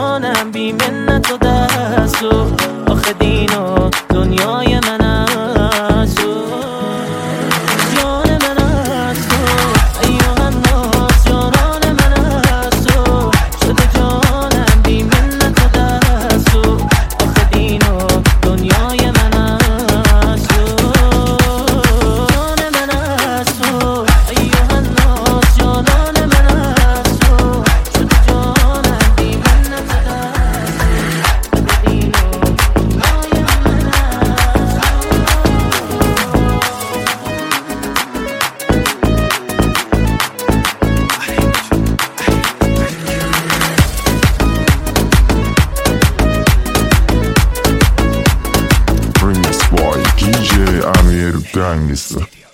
جانم بی منت و دست و آخه دینو دنیای من است و جان من است و ایوه الناس جانان من است و شده جانم بی منت و دست و آخه دینو دنیای من است و جان من است و ایوه الناس جانان من است و شده جانم بی منت و دست و دینو دنیای من است. Remix by DJ Amir Gangster.